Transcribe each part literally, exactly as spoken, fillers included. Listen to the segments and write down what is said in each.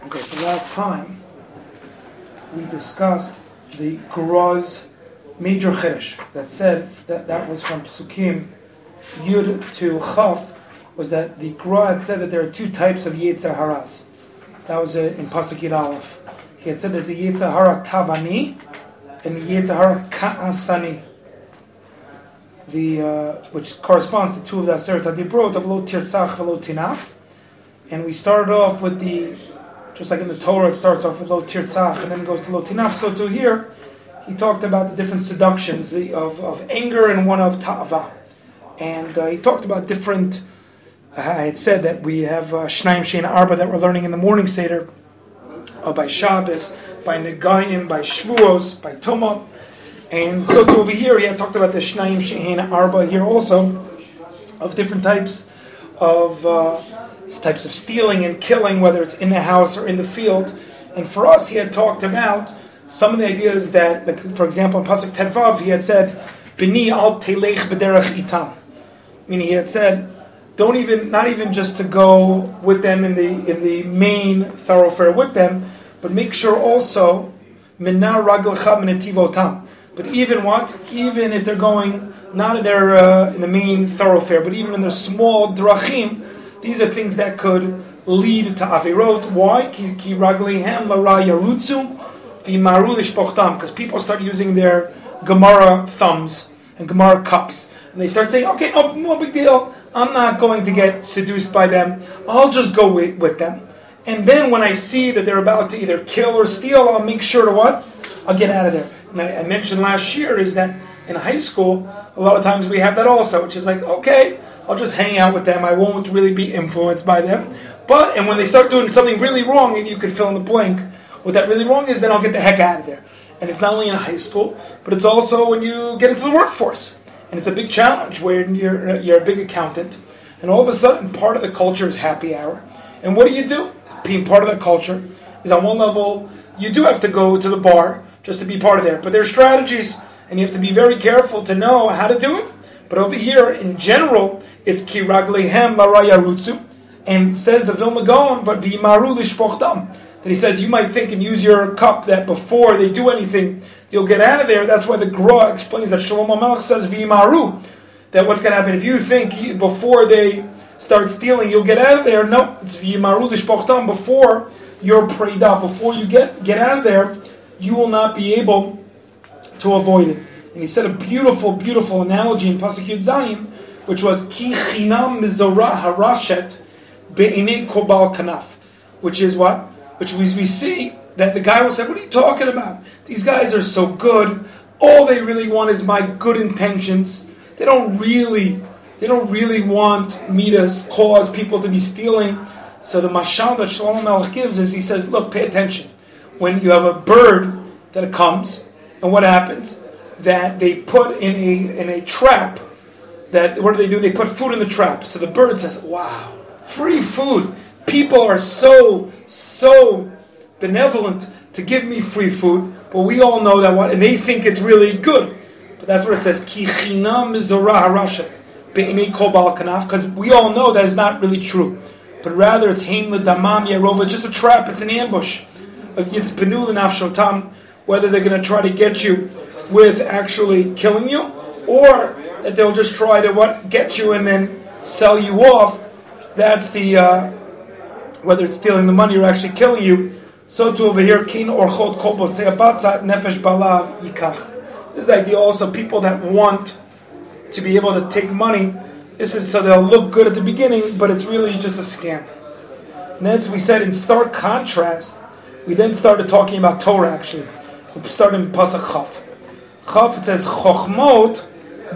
Okay, so last time we discussed the Gura's major chiddush that said that that was from Psukim Yud to Chaf, was that the Gura had said that there are two types of Yetzer Haras. That was uh, in Pasuk Yud Aleph. He had said there's a Yetzer Hara Tavani and a Yetzer Hara Ka'asani, the uh, which corresponds to two of the Aseret HaDibrot of Lo Tirtzach V'Lo Tinaf. And we started off with the, just like in the Torah, it starts off with Lo Tirtzach and then goes to Lo Tinaf. So to here, he talked about the different seductions of, of anger and one of Ta'ava. And uh, he talked about different, uh, I had said that we have uh, Shnaim Shein Arba that we're learning in the morning Seder, uh, by Shabbos, by Negayim, by Shvuos, by Toma. And so to over here, he had talked about the Shnaim Shein Arba here also, of different types of uh, types of stealing and killing, whether it's in the house or in the field. And for us, he had talked about some of the ideas that, like, for example, in Pasuk Tedvav, he had said, "B'ni al telech b'derech itam," meaning he had said, don't even, not even just to go with them in the in the main thoroughfare with them, but make sure also minna raglcha minetivotam. But even what, even if they're going not in their uh, in the main thoroughfare, but even in their small drachim, these are things that could lead to averot. Why? Ki ki raglihem lara yarutzu. Because people start using their Gemara thumbs and Gemara cups, and they start saying, okay, no, no big deal, I'm not going to get seduced by them, I'll just go with, with them. And then when I see that they're about to either kill or steal, I'll make sure to what? I'll get out of there. And I, I mentioned last year is that in high school, a lot of times we have that also, which is like, okay, I'll just hang out with them, I won't really be influenced by them. But, and when they start doing something really wrong, and you could fill in the blank, what that really wrong is, then I'll get the heck out of there. And it's not only in high school, but it's also when you get into the workforce. And it's a big challenge where you're you're a big accountant, and all of a sudden part of the culture is happy hour. And what do you do? Being part of the culture is, on one level, you do have to go to the bar just to be part of there. But there are strategies, and you have to be very careful to know how to do it. But over here, in general, it's ki ragleihem larayarutzu, and says the Vilna Gaon, but v'imaru lishpochtam. That he says you might think and use your cup that before they do anything, you'll get out of there. That's why the Gra explains that Shlomo Melech says v'imaru, that what's going to happen if you think before they start stealing you'll get out of there. No, it's v'imaru lishpochtam, before you're prayed up, before you get get out of there, you will not be able to avoid it. And he said a beautiful, beautiful analogy in Pasuk Yud Zayin, which was ki chinam mizorah harashet be'inei kobal kanaf, which is what? Which we, we see that the guy will say, what are you talking about? These guys are so good. All they really want is my good intentions. They don't really, they don't really want me to cause people to be stealing. So the mashal that Shlomo Melech gives is, he says, look, pay attention. When you have a bird that comes, and what happens? That they put in a in a trap, that, what do they do? They put food in the trap. So the bird says, wow, free food. People are so, so benevolent to give me free food, but we all know that what, and they think it's really good. But that's what it says, ki chinam mizorah harashet be'inei kol ba'al kanaf, because we all know that is not really true. But rather it's heim l'damam yarova, just a trap, it's an ambush. It's benu l'nafshotam, whether they're going to try to get you with actually killing you, or that they'll just try to what get you and then sell you off. That's the uh, whether it's stealing the money or actually killing you. So to over here, kin orchot kolbot say abatzat nefesh balav yikach. This is the idea also, people that want to be able to take money. This is so they'll look good at the beginning, but it's really just a scam. And then, as we said, in stark contrast, we then started talking about Torah. Actually, we started in Pasuk Chaf. Chaf, it says chochmot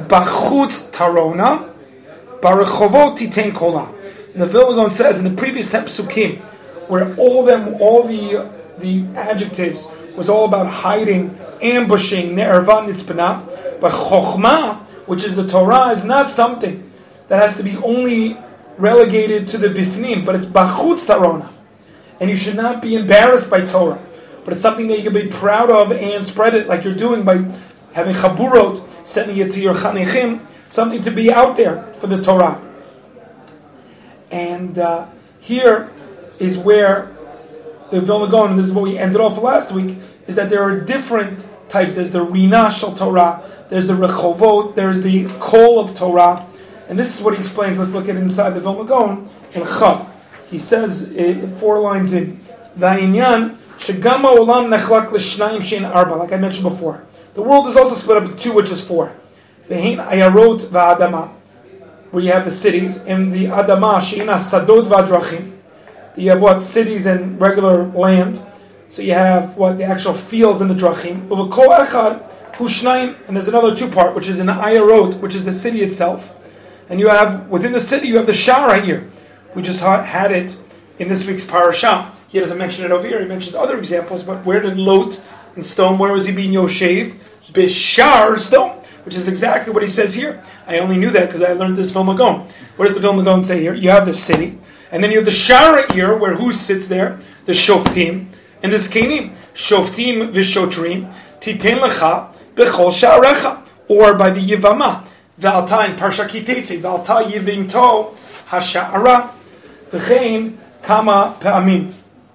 bachutz tarona barachovot titen kola. And the Vilna Gaon says in the previous ten psukim, where all them, all the the adjectives was all about hiding, ambushing, ne'erva nitzpana, but chokhmah, which is the Torah, is not something that has to be only relegated to the bifnim, but it's bachutz tarona, and you should not be embarrassed by Torah, but it's something that you can be proud of and spread it like you're doing by having chaburot, sending it to your chanechim, something to be out there for the Torah. And uh, here is where the Vilna Gaon, and this is what we ended off last week, is that there are different types. There's the Rina Shel Torah, there's the Rechovot, there's the Kol of Torah, and this is what he explains. Let's look at inside the Vilna Gaon in Chav. He says uh, four lines in Va'inyan Shegam Ha'olam Nechlak L'Shnayim Shein Arba. Like I mentioned before, the world is also split up into two, which is four. Ve'hin Ayarot Va'adama, where you have the cities, and the Adama Sheina Sadot Va'drachim. You have what? Cities and regular land. So you have what? The actual fields and the drachim. Uvekol echad hushnayim, and there's another two part, which is in the Ayarot, which is the city itself. And you have, within the city, you have the Shara here. We just had it in this week's parasha. He doesn't mention it over here. He mentions other examples, but where did Lot in stone, where was he being Yoshev? Bishar stone, which is exactly what he says here. I only knew that because I learned this Vilna Gaon. What does the Vilna Gaon say here? You have the city, and then you have the Shara here, where who sits there? The Shoftim and the Zkenim. Shoftim v'shotrim titen lecha b'chol sha'arecha, or by the Yivama. V'alta in Parsha Kitetze, v'alta yivimto hasha'ara v'chein kama pe'amim.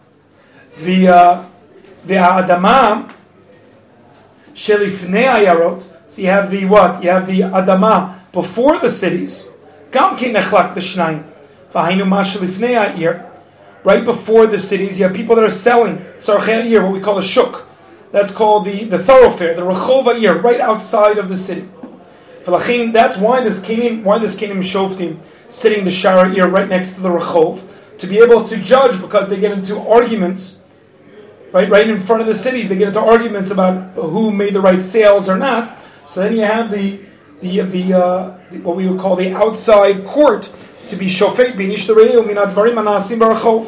V'ha'adama shelifnei ayarot. So you have the what? You have the Adama before the cities. Gam ki nechlak l'shnayim. V'hainu ma shelifnei ayir. Right before the cities, you have people that are selling tzarchei ayir, what we call a shuk. That's called the, the thoroughfare, the rechov ayir, right outside of the city. That's why this kenim, why this kenim shoftim sitting the shara ayir right next to the rechov, to be able to judge, because they get into arguments. Right, right in front of the cities, they get into arguments about who made the right sales or not. So then you have the the the, uh, the what we would call the outside court to be shofet b'nish t'reyu minat dvarim anasim barachov,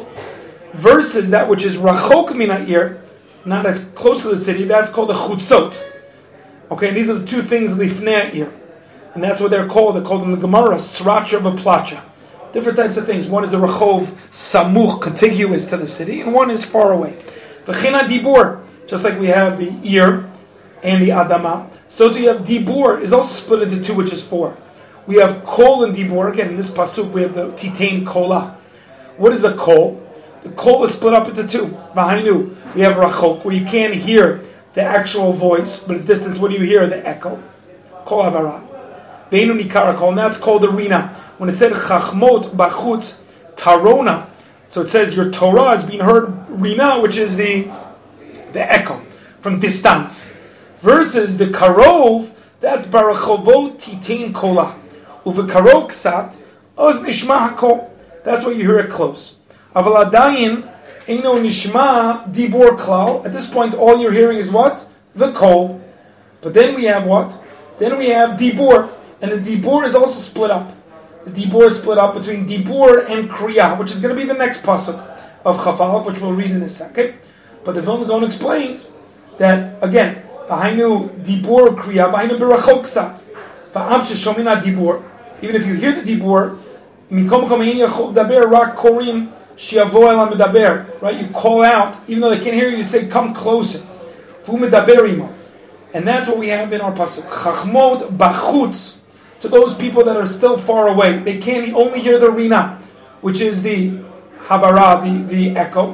versus that which is rachok mina'ir, not as close to the city. That's called the chutzot. Okay, and these are the two things lifnei ir, and that's what they're called. They're called in the Gemara sracha v'placha. Different types of things. One is the rachov samuch, contiguous to the city, and one is far away. V'china dibur, just like we have the ear and the adama, so do you have dibur is also split into two, which is four. We have kol and dibur. Again, in this pasuk we have the titain kola. What is the kol? The kol is split up into two. V'hainu, we have rachok, where you can't hear the actual voice, but it's distance. What do you hear? The echo. Kol avara. Veinu nikara kol, and that's called the rina. When it said chachmot bachutz tarona, so it says your Torah is being heard rina, which is the the echo from distance, versus the karov, that's barachovot titain kola, uvekarov ksat oz nishma hakol. That's what you hear it close. Aval adayin eino nishma dibor klal. At this point, all you're hearing is what? The kol. But then we have what? Then we have dibor, and the dibor is also split up. The dibur is split up between dibur and kriya, which is going to be the next pasuk of Chafalov, which we'll read in a second. But the Vilna Gaon explains that, again, v'hainu dibur kriya, v'hainu berachok ksat, v'av sheshomina dibur. Even if you hear the dibur, mikom kamein yachol daber rak korim shiavo elam medaber. Right, you call out, even though they can't hear you, you say, "Come closer." V'u medaber imo, and that's what we have in our pasuk. Chachmot bachutz. To those people that are still far away, they can't only hear the rina, which is the habara, the, the echo.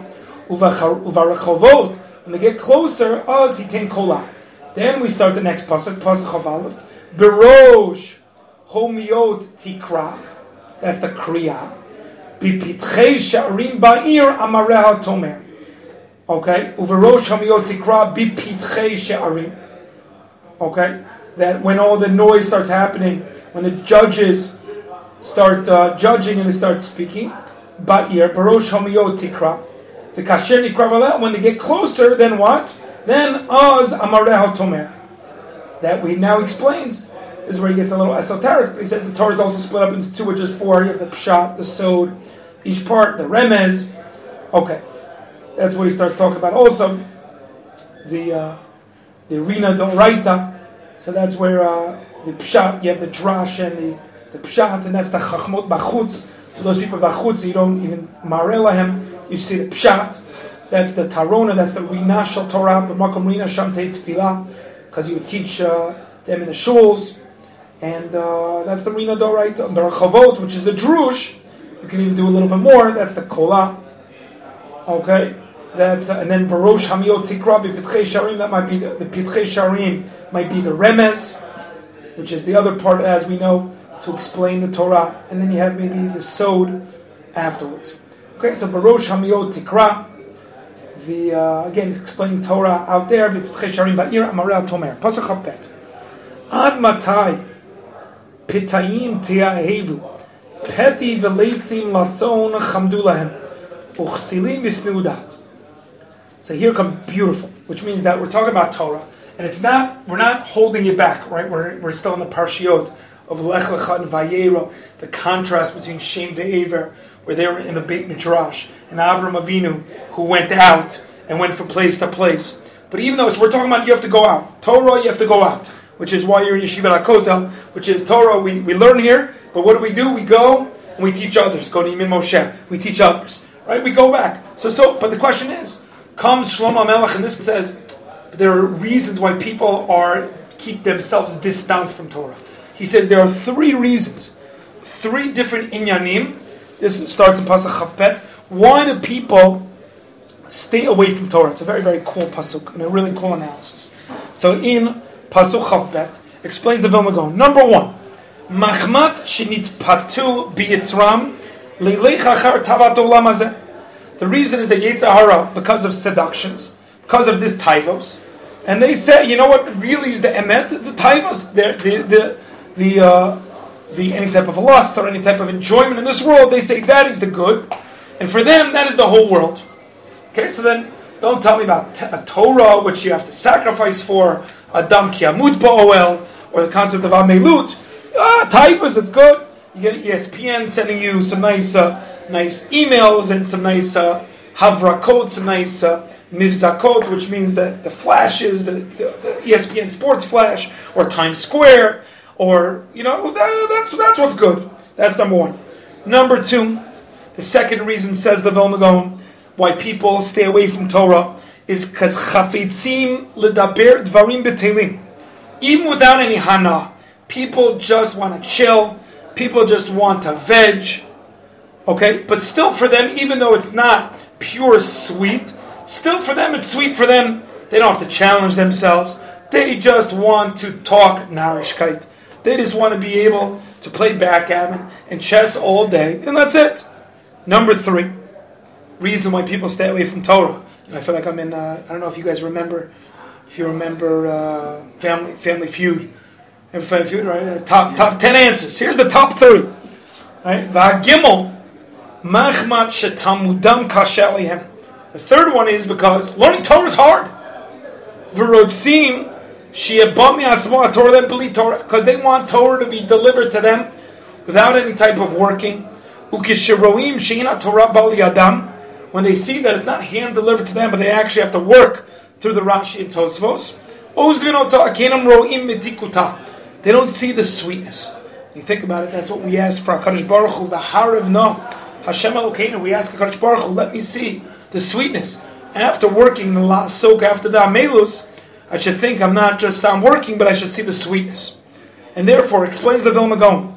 Uvarachovot, when they get closer, oz titain kola. Then we start the next pasuk, pasuk chavalov. Berosh homiot tikra, that's the kriya. Bipitchei sha'arim ba'ir amareha tomer. Okay, uverosh homiot tikra bipitchei sha'arim. Okay. That when all the noise starts happening, when the judges start uh, judging and they start speaking, ba'ir, barosh homiyot tikra, the kasher nikra, when they get closer, then what? Then oz amareha tomer. That we now explains. This is where he gets a little esoteric, but he says the Torah is also split up into two, which is four. You have the pshat, the sod, each part, the remez. Okay, that's what he starts talking about. Also, the uh, the rina doraita. So that's where uh, the pshat, you have the drash and the, the pshat, and that's the chachmot bachutz. For those people bachutz, you don't even mareh lahem. You see the pshat. That's the tarona. That's the rina shel Torah. B'makom rina sham tei tefillah, because you would teach uh, them in the shuls, and uh, that's the rina doraita. The rechavot, which is the drush, you can even do a little bit more. That's the kola. Okay, That's uh, and then Barosh Hamiyot Tikra B'Pitchei Sharim. That might be the, the Pitchei Sharim might be the Remez, which is the other part, as we know, to explain the Torah. And then you have maybe the Sod afterwards. Okay, so Barosh Hamiyot Tikra. The uh, again, he's explaining Torah out there. B'Pitchei Sharim Ba'ir Amarel Tomer. Pasuk Chapet. Ad Matai Pitayim Tiahevu Peti V'Leitzim Latzon Chamdu Lahem Uchsilim Yisnudat. So here comes beautiful, which means that we're talking about Torah, and it's not, we're not holding it back, right? We're we're still in the Parshiot of Lech Lecha and Vayera, the contrast between Shem ve'Ever, where they were in the Beit Midrash, and Avram Avinu, who went out and went from place to place. But even though it's, we're talking about you have to go out. Torah, you have to go out, which is why you're in Yeshiva HaKotel, which is Torah, we, we learn here, but what do we do? We go and we teach others. Go to Yemin Moshe, we teach others, right? We go back. So, so, but the question is, comes Shlomo Melech, and this says there are reasons why people are keep themselves distant from Torah. He says there are three reasons, three different inyanim. This starts in Pasuk Chafpet. Why do people stay away from Torah? It's a very, very cool pasuk and a really cool analysis. So in Pasuk Chafpet explains the Vilna Gaon. Number one, Machmat shenitpatu biyitzram leilech achar tavat olam hazeh. The reason is the Yetzer Hara, because of seductions, because of this taivos, and they say, you know what really is the emet? The taivos, the the the the, uh, the any type of lust or any type of enjoyment in this world. They say that is the good, and for them that is the whole world. Okay, so then don't tell me about a Torah which you have to sacrifice for, Adam ki amut ba'oel, or the concept of amelut. Ah, taivos, it's good. You get E S P N sending you some nice. Uh, nice emails and some nice uh, havrakot, some nice uh, mivzakot, which means that the flashes, the, the, the E S P N Sports Flash, or Times Square, or, you know, that, that's that's what's good. That's number one. Number two, the second reason, says the Vilna Gaon, why people stay away from Torah is because chafitzim ledaber dvarim betelim. Even without any hana, people just want to chill, people just want to veg. Okay, but still for them, even though it's not pure sweet, still for them it's sweet for them. They don't have to challenge themselves. They just want to talk narishkeit. They just want to be able to play backgammon and chess all day, and that's it. Number three, reason why people stay away from Torah. And I feel like I'm in, uh, I don't know if you guys remember, if you remember uh, Family Family Feud. Family Feud, right? Uh, top, top ten answers. Here's the top three. Right? V'hagimel. Machmat shetamudam kasher alehem. The third one is because learning Torah is hard. V'rotzim she'ebam mi'atzmo Torah b'li Torah, because they want Torah to be delivered to them without any type of working. Ukisheroim she'ina Torah bal yadam, when they see that it's not hand delivered to them, but they actually have to work through the Rashi and Tosfos. Ozvin ota akenam roim mitikuta. They don't see the sweetness. You think about it. That's what we ask for HaKadosh Baruch Hu. The harav no. Hashem Elokeinu, we ask HaKadosh Baruch Hu, let me see the sweetness. After working the last soak, after the amelus, I should think I'm not just I'm working, but I should see the sweetness. And therefore, explains the Vilna Gaon,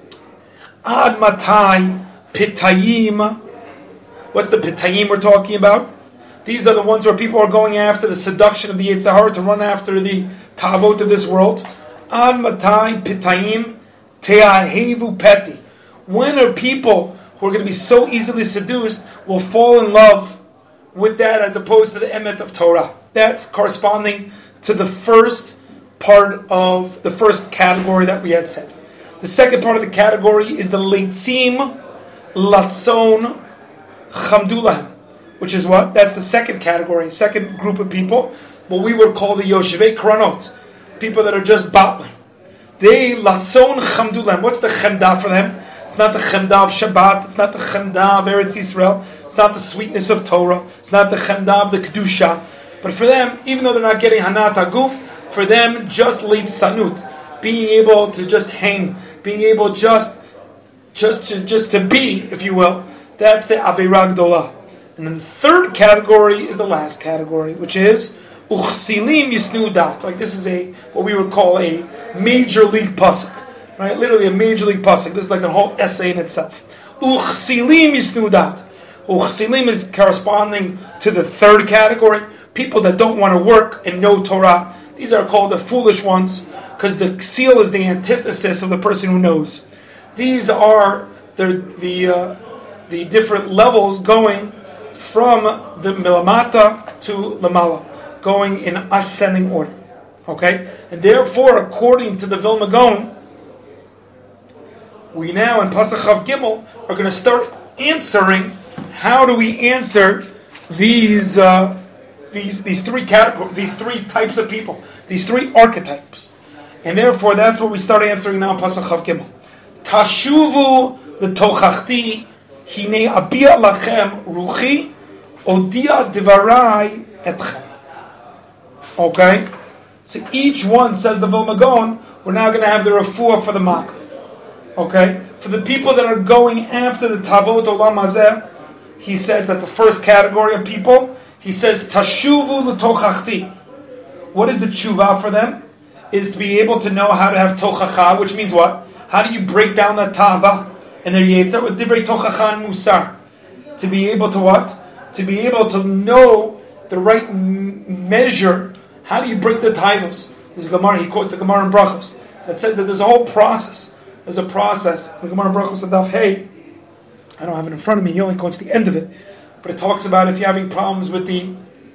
Ad matai pitayim. What's the pitayim we're talking about? These are the ones where people are going after the seduction of the Yetzer Hara, to run after the tavot of this world. Ad matai pitayim te'ahevu peti. When are people who are going to be so easily seduced will fall in love with that, as opposed to the emet of Torah? That's corresponding to the first part of the first category that we had said. The second part of the category is the leitzim latzon chamdulahem, which is what? That's the second category, second group of people, what we would call the yoshevei kranot, people that are just battling. They latzon chamdulahem. What's the chemda for them? It's not the chemda of Shabbat. It's not the chemda of Eretz Yisrael. It's not the sweetness of Torah. It's not the chemda of the kedusha. But for them, even though they're not getting hanat haguf, for them, just litzanut, being able to just hang, being able just, just to just to be, if you will, that's the avirah gdolah. And then the third category is the last category, which is uchsilim yisnu dat. Like this is a what we would call a major league pasuk. Right, literally a major league pasuk. This is like a whole essay in itself. Uchsilim yisnu dat. Uchsilim is corresponding to the third category, people that don't want to work and know Torah. These are called the foolish ones, because the ksil is the antithesis of the person who knows. These are the the uh, the different levels going from the milamata to lamala, going in ascending order. Okay, and therefore, according to the Vilna Gaon, we now in Pasach Chav Gimel are going to start answering. How do we answer these uh, these these three categories, these three types of people, these three archetypes? And therefore, that's what we start answering now in Pasach Chav Gimel. Tashuvu l'tochachti hine abia lachem ruchi odia divarai etchem. Okay, so each one, says the Vilna Gaon, we're now going to have the refuah for the mak. Okay, for the people that are going after the Tavot Olam Hazeh, he says that's the first category of people. He says Tashuvu l'tochachti. What is the tshuva for them? Is to be able to know how to have tochacha, which means what? How do you break down that tava and their yetzer with divrei tochacha and musar? To be able to what? To be able to know the right m- measure. How do you break the taivos? There's a Gemara, he quotes the Gemara in Brachos, that says that there's a whole process. There's a process. The Gemara in Brachos Adaf Hey, I don't have it in front of me, he only quotes the end of it. But it talks about if you're having problems with the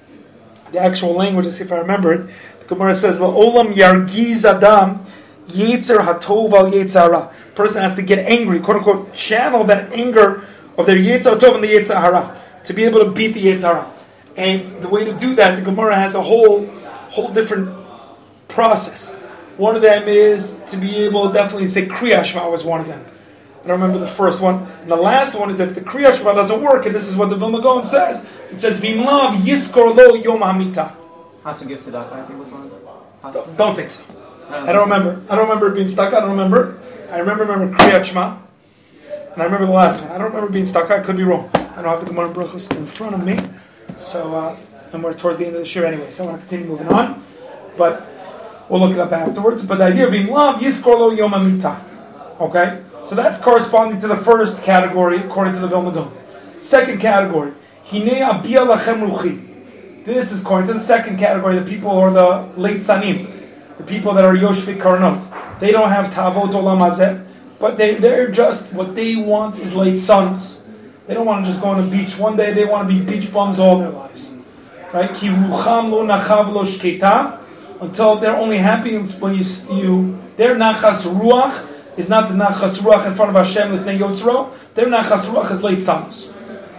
the actual language, let's see if I remember it. The Gemara says, "La'olam yargiz adam yetzer hatov al yetzer hara." Person has to get angry, quote unquote, channel that anger of their yetzer hatov and the yetzer hara to be able to beat the yetzer hara. And the way to do that, the Gemara has a whole, whole different process. One of them is to be able, definitely say Kriya Shema was one of them. I don't remember the first one. And the last one is that if the Kriya Shema doesn't work, and this is what the Vilna Gaon says, it says, Vimlav yiskor lo yom hamita. Has to give tzedakah, I think was one of them. Don't, don't think so. I don't remember. I don't remember it being stuck. I don't remember. I remember remember Kriya Shema. And I remember the last one. I don't remember being stuck. I could be wrong. I don't have the Gemara Brachos in front of me. So, uh, and we're towards the end of the year anyway. So I want to continue moving on. But we'll look it up afterwards. But the idea of Vimlav yiskor lo yom hamita. Okay? So that's corresponding to the first category, according to the Vilna Gaon. Second category, Hinei abia lachem ruchi. This is according to the second category, the people who are the late sanim, the people that are yoshvei karnot. They don't have tavot olam hazeh, but they, they're just, what they want is late sons. They don't want to just go on the beach one day, they want to be beach bums all their lives. Right? Ki rucham lo nachav lo shketa, until they're only happy when you, you their nachas ruach, is not the nachas ruach in front of Hashem l'fnei yotzro. Their nachas ruach is late sons.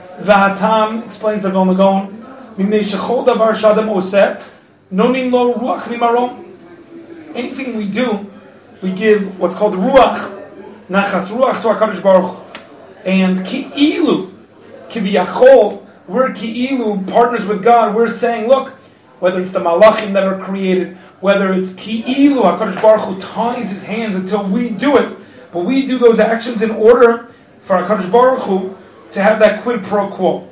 V'atam, explains the Vilna Gaon, mimnei shechol davar shadam oseh, nonim lo ruach mimarom. Anything we do, we give what's called ruach, nachas ruach to HaKadosh Baruch Hu. And ki'ilu, kiviyachol, we're ki'ilu, partners with God, we're saying, look, whether it's the malachim that are created, whether it's ki'ilu, HaKadosh Baruch Hu ties his hands until we do it, but we do those actions in order for HaKadosh Baruch Hu to have that quid pro quo.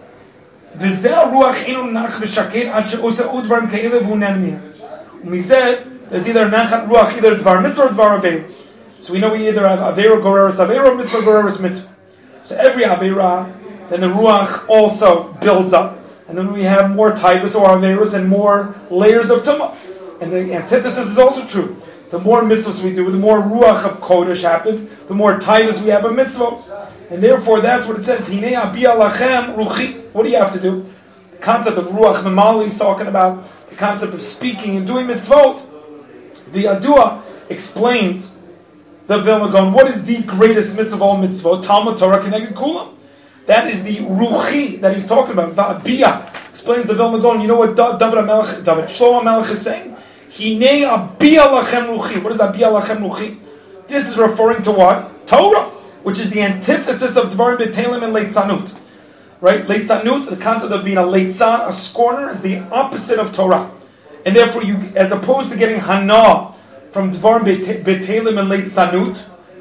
V'zeh ruach inu nach v'shaked ad she'oseh udvarim ka'ile v'unen miyah. Umizeh, there's either nachat ruach, either dvar mitzvah or dvar aveira. So we know we either have aveira goreres aveira or mitzvah goreres mitzvah. So every aveira, then the ruach also builds up. And then we have more taivas or averos and more layers of tumah. And the antithesis is also true. The more mitzvahs we do, the more ruach of kodesh happens, the more taivas we have of mitzvah. And therefore, that's what it says. Hinei abia lachem ruchi. What do you have to do? The concept of ruach memali is talking about the concept of speaking and doing mitzvot. The Adua explains the Vilna Gaon. What is the greatest mitzvah of all mitzvot? Talmud Torah Keneged Kulam. That is the ruchi that he's talking about. Va'abiyah explains the Vilna Gaon. You know what David HaMelech, David Shlomo HaMelech is saying? Hinei abiyah lachem ruchi. What is abiyah lachem ruchi? This is referring to what? Torah, which is the antithesis of Dvarim B'Telim and Leitzanut. Right? Leitzanut, the concept of being a leitzan, a scorner, is the opposite of Torah. And therefore, you, as opposed to getting hana from Dvarim B'Telim and Leitzanut,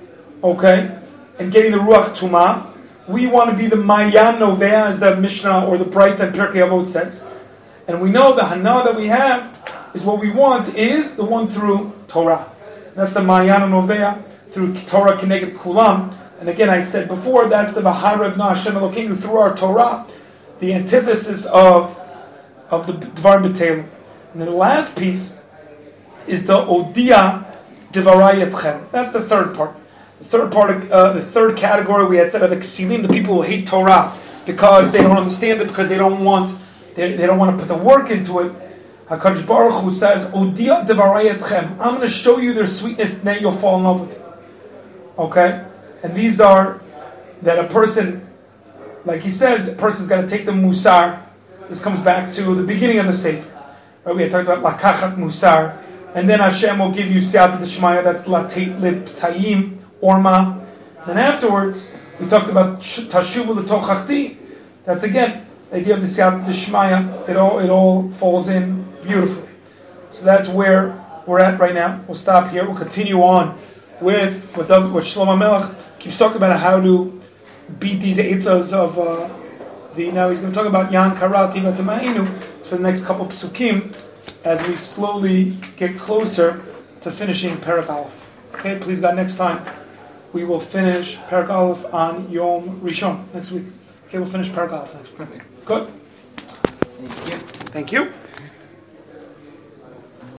okay, and getting the Ruach Tumah, we want to be the Mayan Novea, as the Mishnah or the Bright and Pirkei Avot says. And we know the Hana that we have is what we want is the one through Torah. That's the Mayan Novea through Torah Keneged Kulam. And again, I said before, that's the V'harav Na Hashem Elokeinu through our Torah, the antithesis of of the Dvar B'Telim. And then the last piece is the Odia Devarai Etchem. That's the third part. The third part, uh, the third category we had said of Exilim, the people who hate Torah because they don't understand it, because they don't want, they, they don't want to put the work into it. HaKadosh Baruch Hu says, Odia Devarai Etchem. I'm going to show you their sweetness, and then you'll fall in love with it. Okay? And these are that a person, like he says, a person's got to take the musar. This comes back to the beginning of the Sefer. Right? We had talked about lakachat musar. And then Hashem will give you siyata d'shmaya, that's latet lib tayim, orma. Then afterwards, we talked about tashuva l'tochachti. That's again, the idea of the siyata d'shmaya. It all, it all falls in beautifully. So that's where we're at right now. We'll stop here. We'll continue on with what, what Shlomo Melech keeps talking about, how to beat these eitzos of uh, the. Now he's going to talk about Yan Karati Vatamainu for the next couple of psukim as we slowly get closer to finishing Perek Aleph. Okay, please God, next time we will finish Perek Aleph on Yom Rishon next week. Okay, we'll finish Perek Aleph next week. Perfect. Good. Thank you. Thank you.